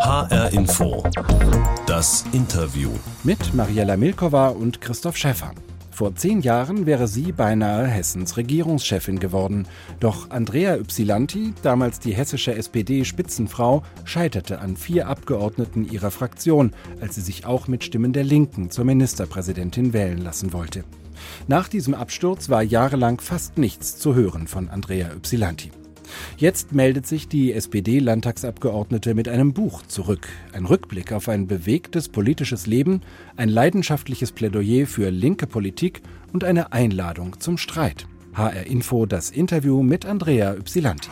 HR Info. Das Interview. Mit Mariella Milkova und Christoph Schäffer. Vor 10 Jahren wäre sie beinahe Hessens Regierungschefin geworden. Doch Andrea Ypsilanti, damals die hessische SPD-Spitzenfrau, scheiterte an 4 Abgeordneten ihrer Fraktion, als sie sich auch mit Stimmen der Linken zur Ministerpräsidentin wählen lassen wollte. Nach diesem Absturz war jahrelang fast nichts zu hören von Andrea Ypsilanti. Jetzt meldet sich die SPD-Landtagsabgeordnete mit einem Buch zurück. Ein Rückblick auf ein bewegtes politisches Leben, ein leidenschaftliches Plädoyer für linke Politik und eine Einladung zum Streit. HR Info, das Interview mit Andrea Ypsilanti.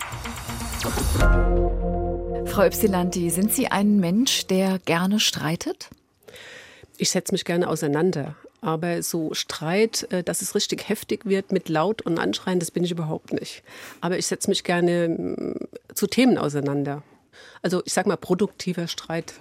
Frau Ypsilanti, sind Sie ein Mensch, der gerne streitet? Ich setze mich gerne auseinander. Aber so Streit, dass es richtig heftig wird mit Laut und Anschreien, das bin ich überhaupt nicht. Aber ich setze mich gerne zu Themen auseinander. Also ich sag mal, produktiver Streit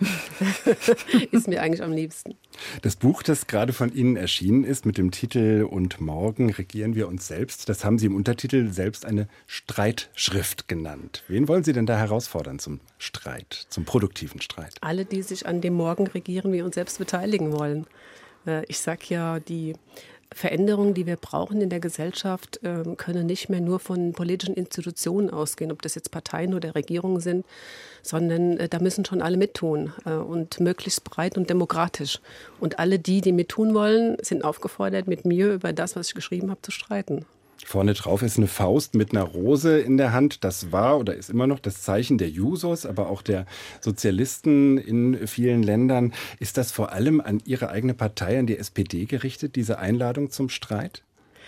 ist mir eigentlich am liebsten. Das Buch, das gerade von Ihnen erschienen ist, mit dem Titel »Und morgen regieren wir uns selbst«, das haben Sie im Untertitel selbst eine Streitschrift genannt. Wen wollen Sie denn da herausfordern zum Streit, zum produktiven Streit? Alle, die sich an dem Morgen regieren wir uns selbst beteiligen wollen. Ich sage ja, die Veränderungen, die wir brauchen in der Gesellschaft, können nicht mehr nur von politischen Institutionen ausgehen, ob das jetzt Parteien oder Regierungen sind, sondern da müssen schon alle mittun und möglichst breit und demokratisch. Und alle die mittun wollen, sind aufgefordert, mit mir über das, was ich geschrieben habe, zu streiten. Vorne drauf ist eine Faust mit einer Rose in der Hand. Das war oder ist immer noch das Zeichen der Jusos, aber auch der Sozialisten in vielen Ländern. Ist das vor allem an Ihre eigene Partei, an die SPD gerichtet, diese Einladung zum Streit?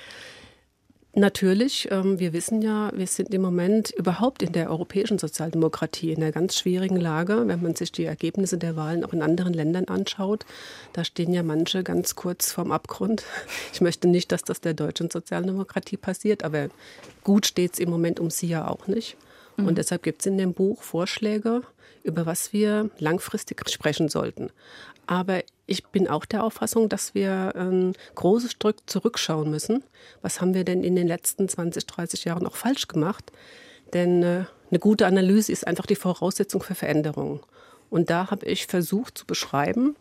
Natürlich, wir wissen ja, wir sind im Moment überhaupt in der europäischen Sozialdemokratie in einer ganz schwierigen Lage, wenn man sich die Ergebnisse der Wahlen auch in anderen Ländern anschaut. Da stehen ja manche ganz kurz vorm Abgrund. Ich möchte nicht, dass das der deutschen Sozialdemokratie passiert, aber gut steht es im Moment um sie ja auch nicht. Und deshalb gibt es in dem Buch Vorschläge, über was wir langfristig sprechen sollten. Aber ich bin auch der Auffassung, dass wir ein großes Stück zurückschauen müssen. Was haben wir denn in den letzten 20, 30 Jahren auch falsch gemacht? Denn eine gute Analyse ist einfach die Voraussetzung für Veränderungen. Und da habe ich versucht zu beschreiben,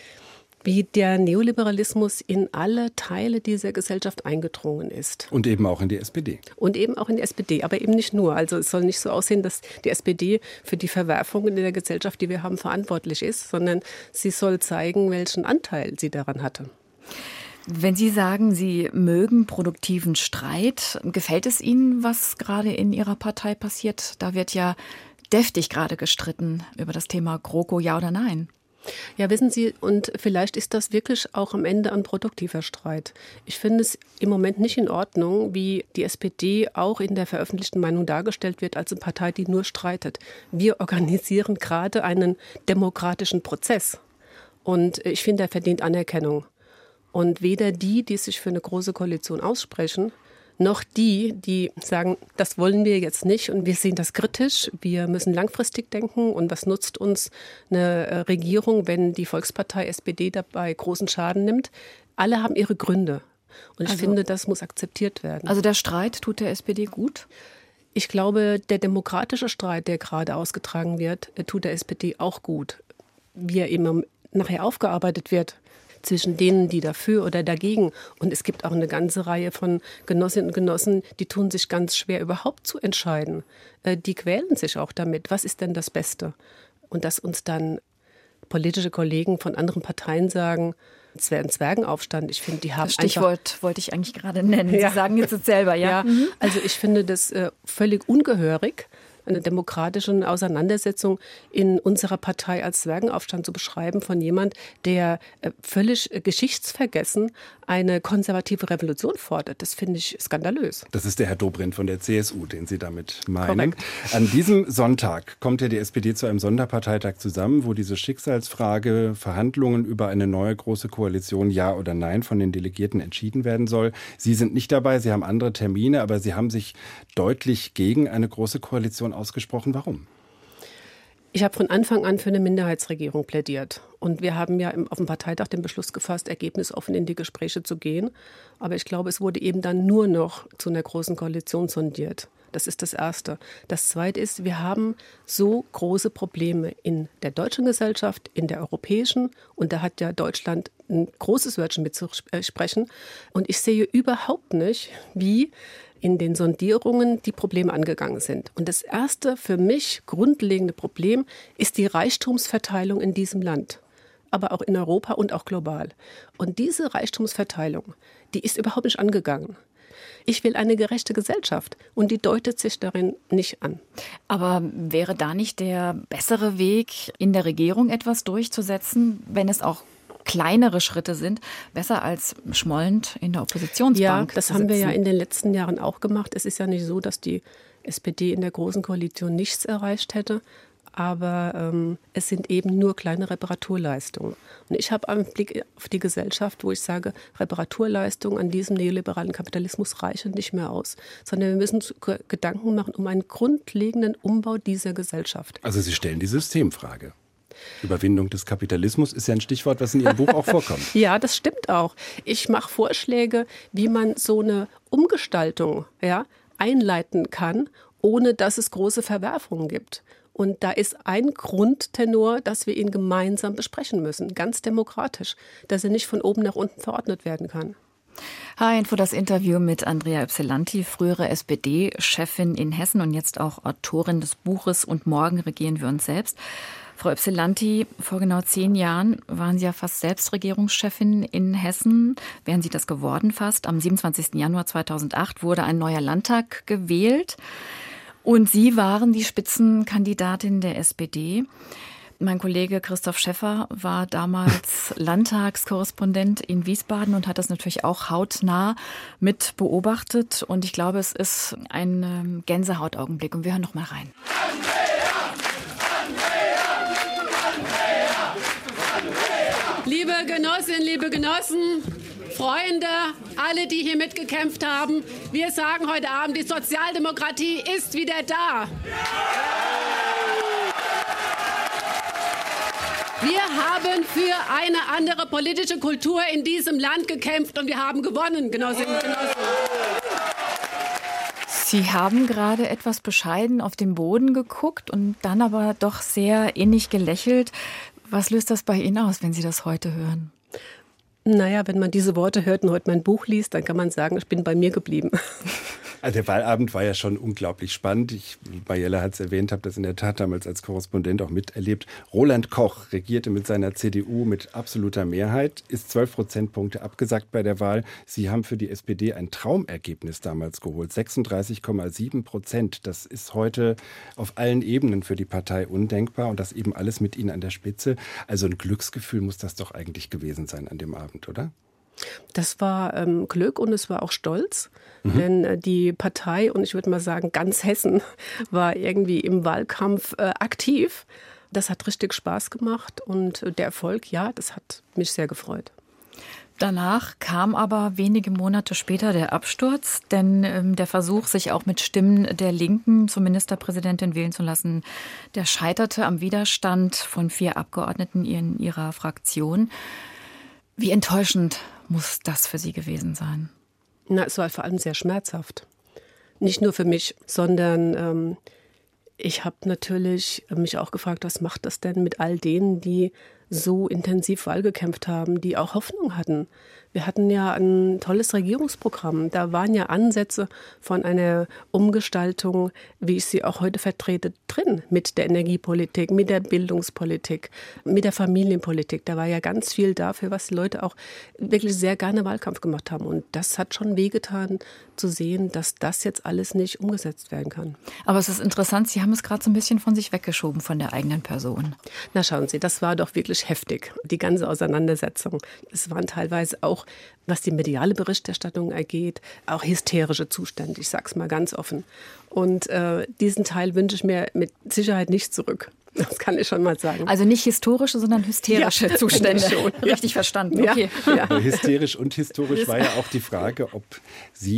wie der Neoliberalismus in alle Teile dieser Gesellschaft eingedrungen ist. Und eben auch in die SPD. Und eben auch in die SPD, aber eben nicht nur. Also es soll nicht so aussehen, dass die SPD für die Verwerfungen in der Gesellschaft, die wir haben, verantwortlich ist, sondern sie soll zeigen, welchen Anteil sie daran hatte. Wenn Sie sagen, Sie mögen produktiven Streit, gefällt es Ihnen, was gerade in Ihrer Partei passiert? Da wird ja deftig gerade gestritten über das Thema GroKo, ja oder nein. Ja, wissen Sie, und vielleicht ist das wirklich auch am Ende ein produktiver Streit. Ich finde es im Moment nicht in Ordnung, wie die SPD auch in der veröffentlichten Meinung dargestellt wird, als eine Partei, die nur streitet. Wir organisieren gerade einen demokratischen Prozess. Und ich finde, er verdient Anerkennung. Und weder die sich für eine große Koalition aussprechen, noch die sagen, das wollen wir jetzt nicht und wir sehen das kritisch, wir müssen langfristig denken und was nutzt uns eine Regierung, wenn die Volkspartei SPD dabei großen Schaden nimmt. Alle haben ihre Gründe und ich finde, das muss akzeptiert werden. Also der Streit tut der SPD gut? Ich glaube, der demokratische Streit, der gerade ausgetragen wird, tut der SPD auch gut. Wie er immer nachher aufgearbeitet wird, zwischen denen, die dafür oder dagegen. Und es gibt auch eine ganze Reihe von Genossinnen und Genossen, die tun sich ganz schwer, überhaupt zu entscheiden. Die quälen sich auch damit. Was ist denn das Beste? Und dass uns dann politische Kollegen von anderen Parteien sagen, es wäre ein Zwergenaufstand. Ich finde, die haben das Stichwort wollte ich eigentlich gerade nennen. Sie sagen jetzt selber, ja. Also ich finde das völlig ungehörig, eine demokratische Auseinandersetzung in unserer Partei als Zwergenaufstand zu beschreiben von jemand, der völlig geschichtsvergessen eine konservative Revolution fordert. Das finde ich skandalös. Das ist der Herr Dobrindt von der CSU, den Sie damit meinen. Korrekt. An diesem Sonntag kommt ja die SPD zu einem Sonderparteitag zusammen, wo diese Schicksalsfrage, Verhandlungen über eine neue große Koalition, ja oder nein, von den Delegierten entschieden werden soll. Sie sind nicht dabei, Sie haben andere Termine, aber Sie haben sich deutlich gegen eine große Koalition ausgesprochen. Warum? Ich habe von Anfang an für eine Minderheitsregierung plädiert. Und wir haben ja auf dem Parteitag den Beschluss gefasst, ergebnisoffen in die Gespräche zu gehen. Aber ich glaube, es wurde eben dann nur noch zu einer großen Koalition sondiert. Das ist das Erste. Das Zweite ist, wir haben so große Probleme in der deutschen Gesellschaft, in der europäischen. Und da hat ja Deutschland ein großes Wörtchen mitzusprechen. Und ich sehe überhaupt nicht, wie in den Sondierungen die Probleme angegangen sind. Und das erste für mich grundlegende Problem ist die Reichtumsverteilung in diesem Land, aber auch in Europa und auch global. Und diese Reichtumsverteilung, die ist überhaupt nicht angegangen. Ich will eine gerechte Gesellschaft und die deutet sich darin nicht an. Aber wäre da nicht der bessere Weg, in der Regierung etwas durchzusetzen, wenn es auch kleinere Schritte sind, besser als schmollend in der Oppositionsbank? Ja, das haben wir ja in den letzten Jahren auch gemacht. Es ist ja nicht so, dass die SPD in der Großen Koalition nichts erreicht hätte, aber es sind eben nur kleine Reparaturleistungen. Und ich habe einen Blick auf die Gesellschaft, wo ich sage, Reparaturleistungen an diesem neoliberalen Kapitalismus reichen nicht mehr aus, sondern wir müssen uns Gedanken machen um einen grundlegenden Umbau dieser Gesellschaft. Also Sie stellen die Systemfrage. Überwindung des Kapitalismus ist ja ein Stichwort, was in Ihrem Buch auch vorkommt. Ja, das stimmt auch. Ich mache Vorschläge, wie man so eine Umgestaltung einleiten kann, ohne dass es große Verwerfungen gibt. Und da ist ein Grundtenor, dass wir ihn gemeinsam besprechen müssen, ganz demokratisch, dass er nicht von oben nach unten verordnet werden kann. H-Info, das Interview mit Andrea Ypsilanti, frühere SPD-Chefin in Hessen und jetzt auch Autorin des Buches Und morgen regieren wir uns selbst. Frau Ypsilanti, vor genau 10 Jahren waren Sie ja fast selbst Regierungschefin in Hessen. Wären Sie das geworden fast? Am 27. Januar 2008 wurde ein neuer Landtag gewählt. Und Sie waren die Spitzenkandidatin der SPD. Mein Kollege Christoph Schäffer war damals Landtagskorrespondent in Wiesbaden und hat das natürlich auch hautnah mit beobachtet. Und ich glaube, es ist ein Gänsehautaugenblick. Und wir hören noch mal rein. Liebe Genossinnen, liebe Genossen, Freunde, alle, die hier mitgekämpft haben, wir sagen heute Abend, die Sozialdemokratie ist wieder da. Wir haben für eine andere politische Kultur in diesem Land gekämpft und wir haben gewonnen, Genossinnen und Genossen. Sie haben gerade etwas bescheiden auf den Boden geguckt und dann aber doch sehr innig gelächelt. Was löst das bei Ihnen aus, wenn Sie das heute hören? Naja, wenn man diese Worte hört und heute mein Buch liest, dann kann man sagen, ich bin bei mir geblieben. Also der Wahlabend war ja schon unglaublich spannend. Marielle hat es erwähnt, habe das in der Tat damals als Korrespondent auch miterlebt. Roland Koch regierte mit seiner CDU mit absoluter Mehrheit, ist 12 Prozentpunkte abgesackt bei der Wahl. Sie haben für die SPD ein Traumergebnis damals geholt, 36,7%. Das ist heute auf allen Ebenen für die Partei undenkbar und das eben alles mit Ihnen an der Spitze. Also ein Glücksgefühl muss das doch eigentlich gewesen sein an dem Abend, oder? Das war Glück und es war auch Stolz, denn die Partei, und ich würde mal sagen ganz Hessen, war irgendwie im Wahlkampf aktiv. Das hat richtig Spaß gemacht und der Erfolg, ja, das hat mich sehr gefreut. Danach kam aber wenige Monate später der Absturz, denn der Versuch, sich auch mit Stimmen der Linken zur Ministerpräsidentin wählen zu lassen, der scheiterte am Widerstand von 4 Abgeordneten in ihrer Fraktion. Wie enttäuschend muss das für Sie gewesen sein? Na, es war vor allem sehr schmerzhaft. Nicht nur für mich, sondern ich habe natürlich mich auch gefragt, was macht das denn mit all denen, die so intensiv Wahl gekämpft haben, die auch Hoffnung hatten. Wir hatten ja ein tolles Regierungsprogramm. Da waren ja Ansätze von einer Umgestaltung, wie ich sie auch heute vertrete, drin. Mit der Energiepolitik, mit der Bildungspolitik, mit der Familienpolitik. Da war ja ganz viel dafür, was die Leute auch wirklich sehr gerne Wahlkampf gemacht haben. Und das hat schon wehgetan zu sehen, dass das jetzt alles nicht umgesetzt werden kann. Aber es ist interessant, Sie haben es gerade so ein bisschen von sich weggeschoben, von der eigenen Person. Na schauen Sie, das war doch wirklich heftig, die ganze Auseinandersetzung. Es waren teilweise auch, was die mediale Berichterstattung angeht, auch hysterische Zustände, ich sage es mal ganz offen. Und diesen Teil wünsche ich mir mit Sicherheit nicht zurück. Das kann ich schon mal sagen. Also nicht historische, sondern hysterische Zustände. Schon. Richtig verstanden. Okay. Ja. Hysterisch und historisch war ja auch die Frage, ob Sie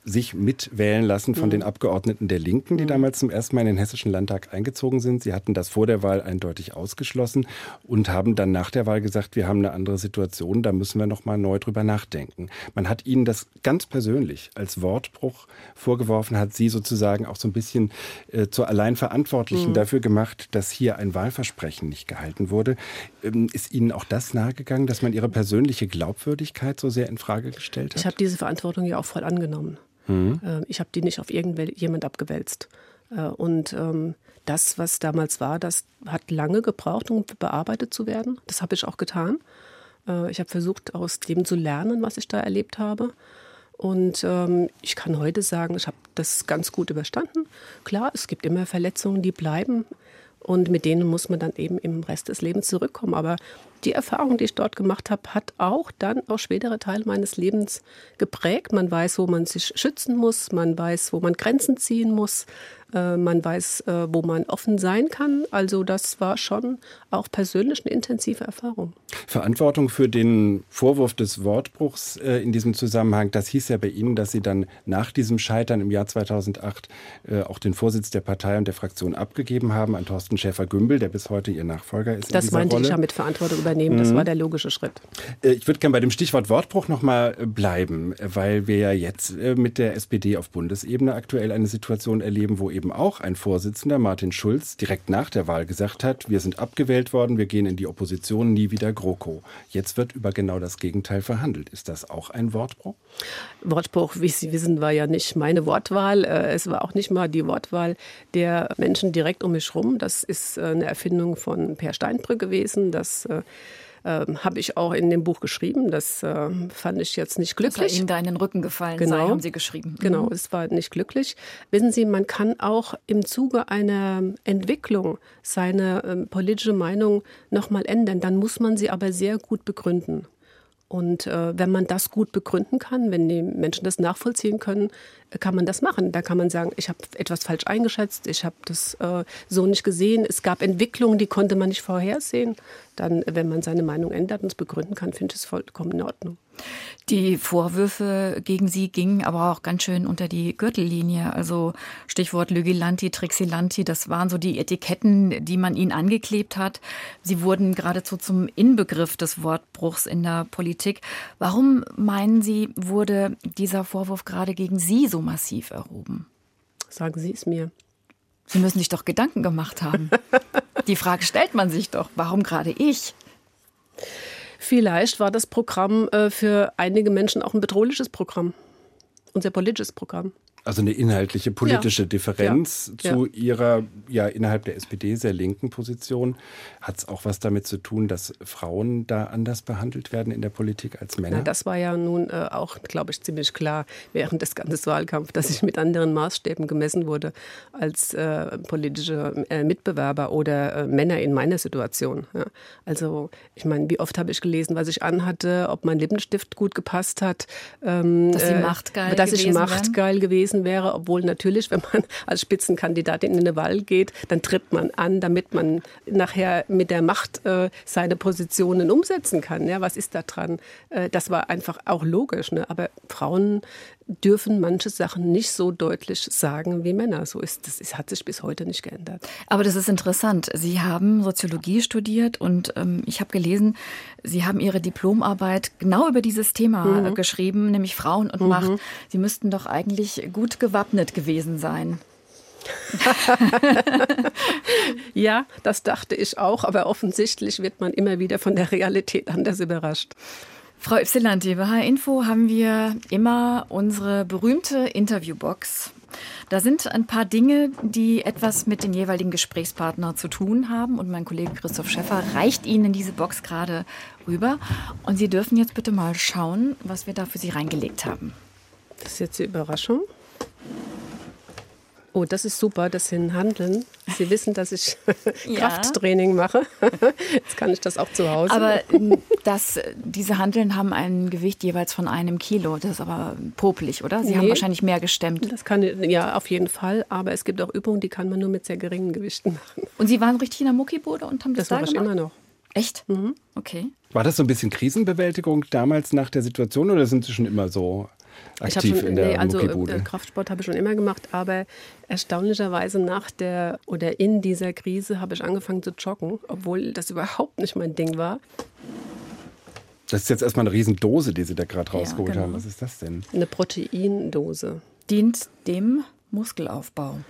sich mitwählen lassen von den Abgeordneten der Linken, die damals zum ersten Mal in den Hessischen Landtag eingezogen sind. Sie hatten das vor der Wahl eindeutig ausgeschlossen und haben dann nach der Wahl gesagt, wir haben eine andere Situation, da müssen wir noch mal neu drüber nachdenken. Man hat Ihnen das ganz persönlich als Wortbruch vorgeworfen, hat Sie sozusagen auch so ein bisschen zur Alleinverantwortlichen dafür gemacht, dass hier ein Wahlversprechen nicht gehalten wurde. Ist Ihnen auch das nahegegangen, dass man Ihre persönliche Glaubwürdigkeit so sehr in Frage gestellt hat? Ich habe diese Verantwortung ja auch voll angenommen. Ich habe die nicht auf irgendjemand abgewälzt. Und das, was damals war, das hat lange gebraucht, um bearbeitet zu werden. Das habe ich auch getan. Ich habe versucht, aus dem zu lernen, was ich da erlebt habe. Und ich kann heute sagen, ich habe das ganz gut überstanden. Klar, es gibt immer Verletzungen, die bleiben. Und mit denen muss man dann eben im Rest des Lebens zurückkommen. Aber die Erfahrung, die ich dort gemacht habe, hat auch dann auch spätere Teile meines Lebens geprägt. Man weiß, wo man sich schützen muss, man weiß, wo man Grenzen ziehen muss, man weiß, wo man offen sein kann. Also das war schon auch persönlich eine intensive Erfahrung. Verantwortung für den Vorwurf des Wortbruchs in diesem Zusammenhang, das hieß ja bei Ihnen, dass Sie dann nach diesem Scheitern im Jahr 2008 auch den Vorsitz der Partei und der Fraktion abgegeben haben an Thorsten Schäfer-Gümbel, der bis heute Ihr Nachfolger ist. Das meinte ich ja mit Verantwortung übernehmen. Das war der logische Schritt. Ich würde gerne bei dem Stichwort Wortbruch noch mal bleiben, weil wir ja jetzt mit der SPD auf Bundesebene aktuell eine Situation erleben, wo eben auch ein Vorsitzender, Martin Schulz, direkt nach der Wahl gesagt hat, wir sind abgewählt worden, wir gehen in die Opposition, nie wieder GroKo. Jetzt wird über genau das Gegenteil verhandelt. Ist das auch ein Wortbruch? Wortbruch, wie Sie wissen, war ja nicht meine Wortwahl. Es war auch nicht mal die Wortwahl der Menschen direkt um mich rum. Das ist eine Erfindung von Per Steinbrück gewesen. Das habe ich auch in dem Buch geschrieben. Das fand ich jetzt nicht glücklich. Das war Ihnen da in den Rücken gefallen sei, haben Sie geschrieben. Genau, es war nicht glücklich. Wissen Sie, man kann auch im Zuge einer Entwicklung seine politische Meinung noch mal ändern. Dann muss man sie aber sehr gut begründen. Und wenn man das gut begründen kann, wenn die Menschen das nachvollziehen können, kann man das machen. Da kann man sagen, ich habe etwas falsch eingeschätzt, ich habe das so nicht gesehen. Es gab Entwicklungen, die konnte man nicht vorhersehen. Dann, wenn man seine Meinung ändert und es begründen kann, finde ich es vollkommen in Ordnung. Die Vorwürfe gegen Sie gingen aber auch ganz schön unter die Gürtellinie. Also Stichwort Lügilanti, Trixilanti, das waren so die Etiketten, die man Ihnen angeklebt hat. Sie wurden geradezu zum Inbegriff des Wortbruchs in der Politik. Warum, meinen Sie, wurde dieser Vorwurf gerade gegen Sie so massiv erhoben? Sagen Sie es mir. Sie müssen sich doch Gedanken gemacht haben. Die Frage stellt man sich doch. Warum gerade ich? Vielleicht war das Programm für einige Menschen auch ein bedrohliches Programm. Unser politisches Programm. Also eine inhaltliche politische Differenz zu Ihrer innerhalb der SPD sehr linken Position. Hat es auch was damit zu tun, dass Frauen da anders behandelt werden in der Politik als Männer? Na, das war ja nun auch, glaube ich, ziemlich klar während des ganzen Wahlkampfs, dass ich mit anderen Maßstäben gemessen wurde als politische Mitbewerber oder Männer in meiner Situation. Ja. Also ich meine, wie oft habe ich gelesen, was ich anhatte, ob mein Lippenstift gut gepasst hat. Dass Sie machtgeil gewesen wäre, obwohl natürlich, wenn man als Spitzenkandidatin in eine Wahl geht, dann tritt man an, damit man nachher mit der Macht seine Positionen umsetzen kann. Ja, was ist da dran? Das war einfach auch logisch. Ne? Aber Frauen dürfen manche Sachen nicht so deutlich sagen wie Männer. So ist das. Hat sich bis heute nicht geändert. Aber das ist interessant. Sie haben Soziologie studiert und ich habe gelesen, Sie haben Ihre Diplomarbeit genau über dieses Thema geschrieben, nämlich Frauen und Macht. Sie müssten doch eigentlich gut gewappnet gewesen sein. Ja, das dachte ich auch, aber offensichtlich wird man immer wieder von der Realität anders überrascht. Frau Ypsilanti, bei HR-Info haben wir immer unsere berühmte Interviewbox. Da sind ein paar Dinge, die etwas mit dem jeweiligen Gesprächspartner zu tun haben. Und mein Kollege Christoph Schäffer reicht Ihnen diese Box gerade rüber. Und Sie dürfen jetzt bitte mal schauen, was wir da für Sie reingelegt haben. Das ist jetzt die Überraschung. Oh, das ist super, das sind Hanteln. Sie wissen, dass ich Krafttraining mache. Jetzt kann ich das auch zu Hause. Aber diese Hanteln haben ein Gewicht jeweils von 1 Kilo. Das ist aber popelig, oder? Sie haben wahrscheinlich mehr gestemmt. Das kann, ja, auf jeden Fall. Aber es gibt auch Übungen, die kann man nur mit sehr geringen Gewichten machen. Und Sie waren richtig in der Muckibude und haben das da gemacht? Das mache ich immer noch. Echt? Okay. War das so ein bisschen Krisenbewältigung damals nach der Situation oder sind Sie schon immer so aktiv in der Muckibude? Kraftsport habe ich schon immer gemacht, aber erstaunlicherweise in dieser Krise habe ich angefangen zu joggen, obwohl das überhaupt nicht mein Ding war. Das ist jetzt erstmal eine Riesendose, die Sie da gerade rausgeholt haben. Was ist das denn? Eine Proteindose. Dient dem Muskelaufbau.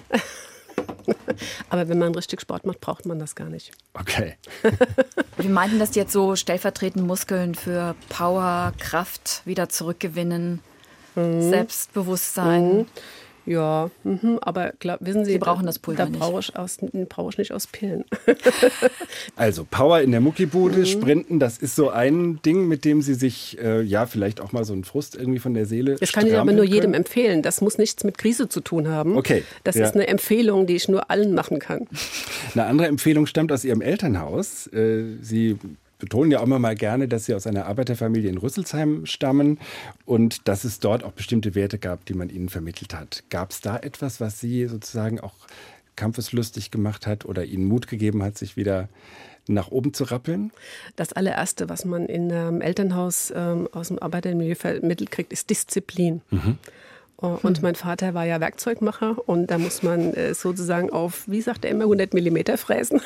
Aber wenn man richtig Sport macht, braucht man das gar nicht. Okay. Wir meinten das jetzt so stellvertretend Muskeln für Power, Kraft wieder zurückgewinnen, Selbstbewusstsein. Ja, aber klar, wissen Sie, brauchen das Pulver nicht. Brauche ich nicht aus Pillen. Also Power in der Muckibude, Sprinten, das ist so ein Ding, mit dem Sie sich vielleicht auch mal so einen Frust irgendwie von der Seele Das kann ich aber nur jedem empfehlen. Das muss nichts mit Krise zu tun haben. Okay. Das ist eine Empfehlung, die ich nur allen machen kann. Eine andere Empfehlung stammt aus Ihrem Elternhaus. Sie betonen ja auch immer mal gerne, dass Sie aus einer Arbeiterfamilie in Rüsselsheim stammen und dass es dort auch bestimmte Werte gab, die man Ihnen vermittelt hat. Gab es da etwas, was Sie sozusagen auch kampfeslustig gemacht hat oder Ihnen Mut gegeben hat, sich wieder nach oben zu rappeln? Das allererste, was man in einem Elternhaus aus dem Arbeitermilieu vermittelt kriegt, ist Disziplin. Und mein Vater war ja Werkzeugmacher und da muss man sozusagen auf, wie sagt er immer, 100 Millimeter fräsen.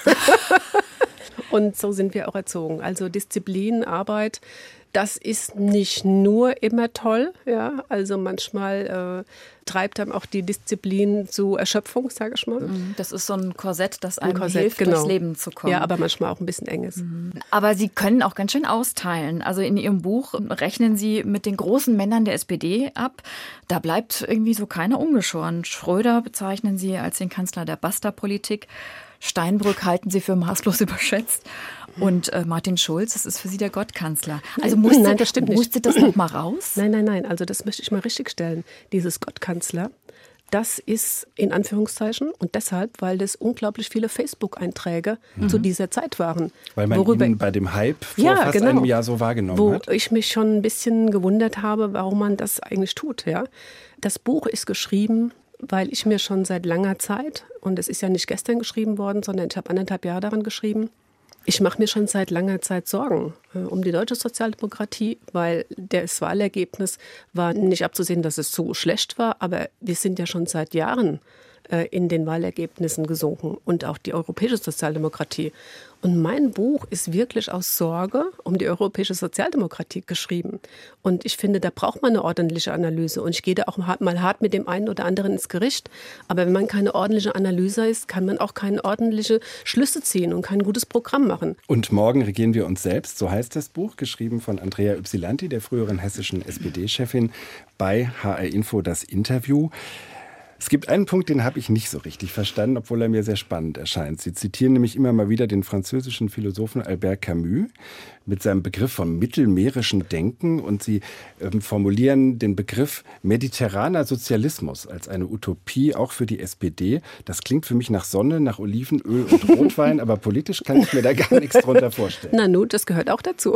Und so sind wir auch erzogen. Also Disziplin, Arbeit, das ist nicht nur immer toll. Ja? Also manchmal treibt einem auch die Disziplin zu Erschöpfung, sage ich mal. Das ist so ein Korsett, das einem hilft, durchs Leben zu kommen. Ja, aber manchmal auch ein bisschen enges. Aber Sie können auch ganz schön austeilen. Also in Ihrem Buch rechnen Sie mit den großen Männern der SPD ab. Da bleibt irgendwie so keiner ungeschoren. Schröder bezeichnen Sie als den Kanzler der Basta-Politik. Steinbrück halten Sie für maßlos überschätzt. Und Martin Schulz, das ist für Sie der Gottkanzler. Also Nein, das stimmt nicht. Musste das noch mal raus? Nein. Also das möchte ich mal richtig stellen. Dieses Gottkanzler, das ist in Anführungszeichen und deshalb, weil das unglaublich viele Facebook-Einträge zu dieser Zeit waren. Weil man ihn bei dem Hype vor fast einem Jahr so wahrgenommen hat. Wo ich mich schon ein bisschen gewundert habe, warum man das eigentlich tut. Ja? Das Buch ist geschrieben, weil ich mir schon seit langer Zeit, und es ist ja nicht gestern geschrieben worden, sondern ich habe 1,5 Jahre daran geschrieben, ich mache mir schon seit langer Zeit Sorgen um die deutsche Sozialdemokratie, weil das Wahlergebnis war nicht abzusehen, dass es so schlecht war, aber wir sind ja schon seit Jahren in den Wahlergebnissen gesunken und auch die europäische Sozialdemokratie. Und mein Buch ist wirklich aus Sorge um die europäische Sozialdemokratie geschrieben. Und ich finde, da braucht man eine ordentliche Analyse. Und ich gehe da auch mal hart mit dem einen oder anderen ins Gericht. Aber wenn man keine ordentliche Analyse ist, kann man auch keine ordentliche Schlüsse ziehen und kein gutes Programm machen. Und morgen regieren wir uns selbst, so heißt das Buch, geschrieben von Andrea Ypsilanti, der früheren hessischen SPD-Chefin, bei HR Info das Interview. Es gibt einen Punkt, den habe ich nicht so richtig verstanden, obwohl er mir sehr spannend erscheint. Sie zitieren nämlich immer mal wieder den französischen Philosophen Albert Camus mit seinem Begriff vom mittelmeerischen Denken und Sie formulieren den Begriff mediterraner Sozialismus als eine Utopie auch für die SPD. Das klingt für mich nach Sonne, nach Olivenöl und Rotwein, aber politisch kann ich mir da gar nichts drunter vorstellen. Na nun, das gehört auch dazu,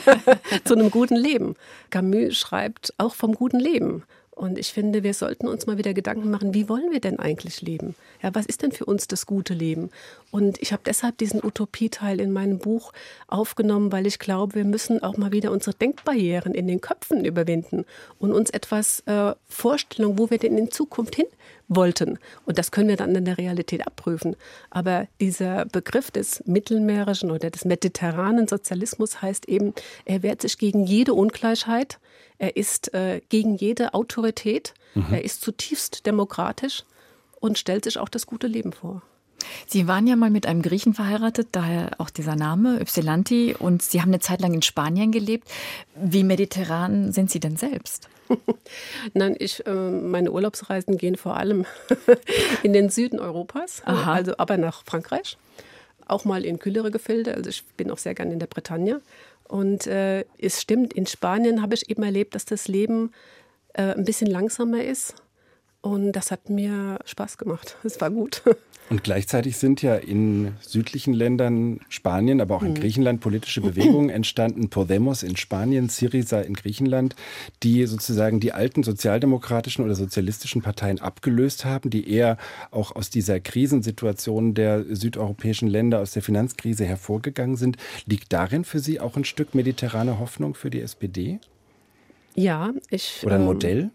zu einem guten Leben. Camus schreibt auch vom guten Leben. Und ich finde, wir sollten uns mal wieder Gedanken machen, wie wollen wir denn eigentlich leben? Ja, was ist denn für uns das gute Leben? Und ich habe deshalb diesen Utopieteil in meinem Buch aufgenommen, weil ich glaube, wir müssen auch mal wieder unsere Denkbarrieren in den Köpfen überwinden und uns etwas vorstellen, wo wir denn in Zukunft hin wollten. Und das können wir dann in der Realität abprüfen. Aber dieser Begriff des mittelmeerischen oder des mediterranen Sozialismus heißt eben, er wehrt sich gegen jede Ungleichheit, er ist gegen jede Autorität, er ist zutiefst demokratisch und stellt sich auch das gute Leben vor. Sie waren ja mal mit einem Griechen verheiratet, daher auch dieser Name, Ypsilanti, und Sie haben eine Zeit lang in Spanien gelebt. Wie mediterran sind Sie denn selbst? Nein, meine Urlaubsreisen gehen vor allem in den Süden Europas, also aber nach Frankreich, auch mal in kühlere Gefilde, also ich bin auch sehr gerne in der Bretagne. Und es stimmt, in Spanien habe ich eben erlebt, dass das Leben ein bisschen langsamer ist. Und das hat mir Spaß gemacht. Es war gut. Und gleichzeitig sind ja in südlichen Ländern, Spanien, aber auch in Griechenland politische Bewegungen entstanden. Podemos in Spanien, Syriza in Griechenland, die sozusagen die alten sozialdemokratischen oder sozialistischen Parteien abgelöst haben, die eher auch aus dieser Krisensituation der südeuropäischen Länder, aus der Finanzkrise hervorgegangen sind. Liegt darin für Sie auch ein Stück mediterrane Hoffnung für die SPD? Ja, Oder ein Modell?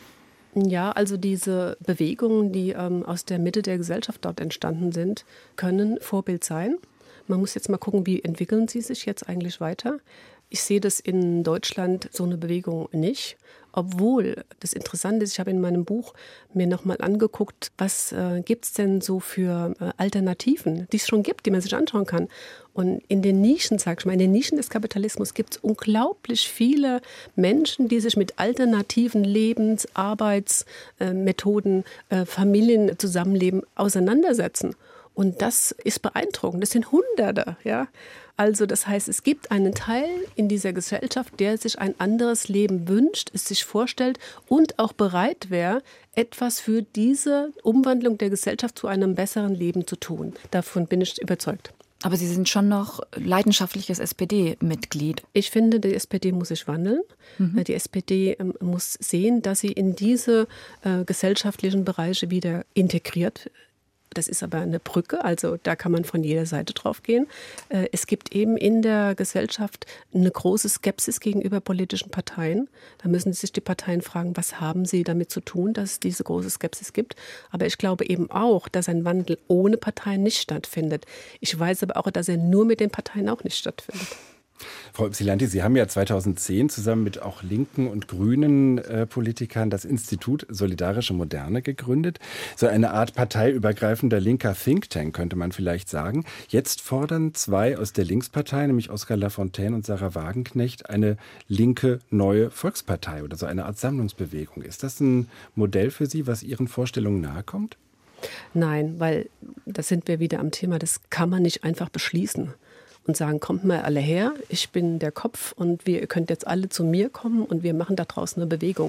Ja, also diese Bewegungen, die aus der Mitte der Gesellschaft dort entstanden sind, können Vorbild sein. Man muss jetzt mal gucken, wie entwickeln sie sich jetzt eigentlich weiter. Ich sehe das in Deutschland so eine Bewegung nicht. Obwohl, das Interessante ist, ich habe in meinem Buch mir nochmal angeguckt, was gibt es denn so für Alternativen, die es schon gibt, die man sich anschauen kann. Und in den Nischen, sag ich mal, in den Nischen des Kapitalismus gibt es unglaublich viele Menschen, die sich mit alternativen Lebens-, Arbeitsmethoden, Familienzusammenleben auseinandersetzen. Und das ist beeindruckend. Das sind Hunderte, ja. Also das heißt, es gibt einen Teil in dieser Gesellschaft, der sich ein anderes Leben wünscht, es sich vorstellt und auch bereit wäre, etwas für diese Umwandlung der Gesellschaft zu einem besseren Leben zu tun. Davon bin ich überzeugt. Aber Sie sind schon noch leidenschaftliches SPD-Mitglied. Ich finde, die SPD muss sich wandeln. Die SPD muss sehen, dass sie in diese gesellschaftlichen Bereiche wieder integriert. Das ist aber eine Brücke, also da kann man von jeder Seite drauf gehen. Es gibt eben in der Gesellschaft eine große Skepsis gegenüber politischen Parteien. Da müssen sich die Parteien fragen, was haben sie damit zu tun, dass es diese große Skepsis gibt. Aber ich glaube eben auch, dass ein Wandel ohne Parteien nicht stattfindet. Ich weiß aber auch, dass er nur mit den Parteien auch nicht stattfindet. Frau Ypsilanti, Sie haben ja 2010 zusammen mit auch linken und grünen Politikern das Institut Solidarische Moderne gegründet. So eine Art parteiübergreifender linker Think Tank, könnte man vielleicht sagen. Jetzt fordern zwei aus der Linkspartei, nämlich Oskar Lafontaine und Sarah Wagenknecht, eine linke neue Volkspartei oder so eine Art Sammlungsbewegung. Ist das ein Modell für Sie, was Ihren Vorstellungen nahe kommt? Nein, weil da sind wir wieder am Thema, das kann man nicht einfach beschließen. Und sagen, kommt mal alle her, ich bin der Kopf und ihr könnt jetzt alle zu mir kommen und wir machen da draußen eine Bewegung.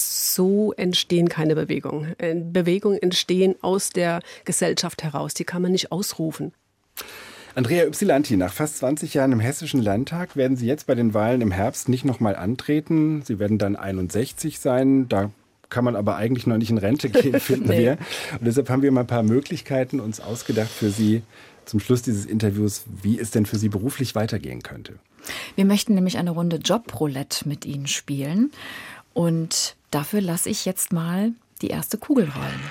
So entstehen keine Bewegungen. Bewegungen entstehen aus der Gesellschaft heraus, die kann man nicht ausrufen. Andrea Ypsilanti, nach fast 20 Jahren im Hessischen Landtag werden Sie jetzt bei den Wahlen im Herbst nicht nochmal antreten. Sie werden dann 61 sein, da kann man aber eigentlich noch nicht in Rente gehen, finden wir. Und deshalb haben wir mal ein paar Möglichkeiten uns ausgedacht für Sie, zum Schluss dieses Interviews, wie es denn für Sie beruflich weitergehen könnte. Wir möchten nämlich eine Runde Jobroulette mit Ihnen spielen. Und dafür lasse ich jetzt mal die erste Kugel rollen.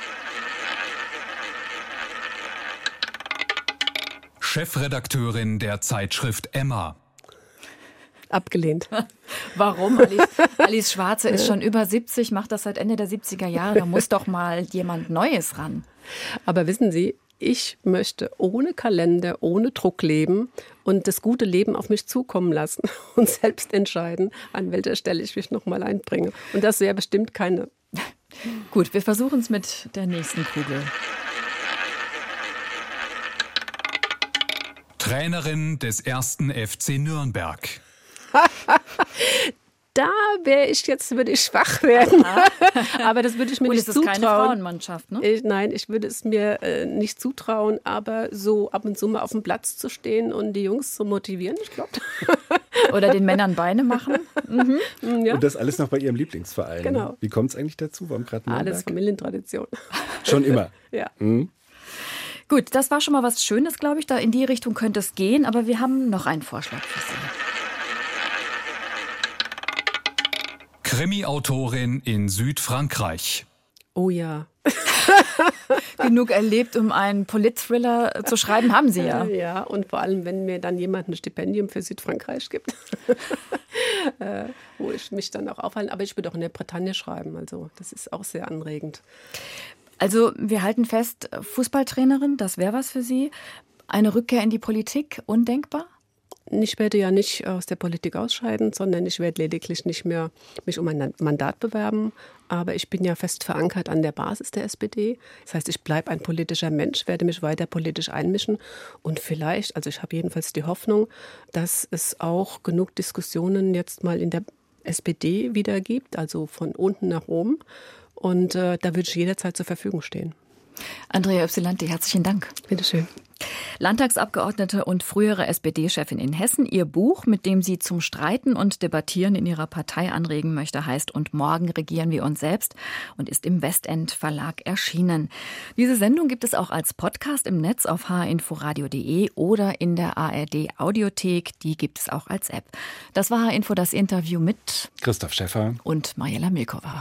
Chefredakteurin der Zeitschrift Emma. Abgelehnt. Warum? Alice Schwarze ist schon über 70, macht das seit Ende der 70er Jahre. Da muss doch mal jemand Neues ran. Aber wissen Sie, ich möchte ohne Kalender, ohne Druck leben und das gute Leben auf mich zukommen lassen und selbst entscheiden, an welcher Stelle ich mich nochmal einbringe. Und das wäre bestimmt keine. Gut, wir versuchen es mit der nächsten Kugel. Trainerin des 1. FC Nürnberg. Da würde ich schwach werden. Aber das würde ich mir nicht zutrauen. Das ist keine Frauenmannschaft, ne? Nein, ich würde es mir nicht zutrauen, aber so ab und zu mal auf dem Platz zu stehen und die Jungs zu motivieren, ich glaube. Oder den Männern Beine machen. Mhm. Ja. Und das alles noch bei Ihrem Lieblingsverein. Genau. Wie kommt es eigentlich dazu? Warum gerade Nürnberg? Alles Familientradition. Schon immer? Ja. Mhm. Gut, das war schon mal was Schönes, glaube ich. Da in die Richtung könnte es gehen. Aber wir haben noch einen Vorschlag für Sie. Krimi-Autorin in Südfrankreich. Oh ja. Genug erlebt, um einen Polit-Thriller zu schreiben, haben Sie ja. Ja, und vor allem, wenn mir dann jemand ein Stipendium für Südfrankreich gibt, wo ich mich dann auch aufhalte. Aber ich würde auch in der Bretagne schreiben, also das ist auch sehr anregend. Also wir halten fest, Fußballtrainerin, das wäre was für Sie. Eine Rückkehr in die Politik, undenkbar? Ich werde ja nicht aus der Politik ausscheiden, sondern ich werde lediglich nicht mehr mich um ein Mandat bewerben. Aber ich bin ja fest verankert an der Basis der SPD. Das heißt, ich bleibe ein politischer Mensch, werde mich weiter politisch einmischen. Und vielleicht, also ich habe jedenfalls die Hoffnung, dass es auch genug Diskussionen jetzt mal in der SPD wieder gibt, also von unten nach oben. Und da würde ich jederzeit zur Verfügung stehen. Andrea Ypsilanti, herzlichen Dank. Bitte schön. Landtagsabgeordnete und frühere SPD-Chefin in Hessen. Ihr Buch, mit dem sie zum Streiten und Debattieren in ihrer Partei anregen möchte, heißt "Und morgen regieren wir uns selbst" und ist im Westend Verlag erschienen. Diese Sendung gibt es auch als Podcast im Netz auf hinforadio.de oder in der ARD Audiothek. Die gibt es auch als App. Das war H-Info, das Interview mit Christoph Schäffer und Mariella Milkova.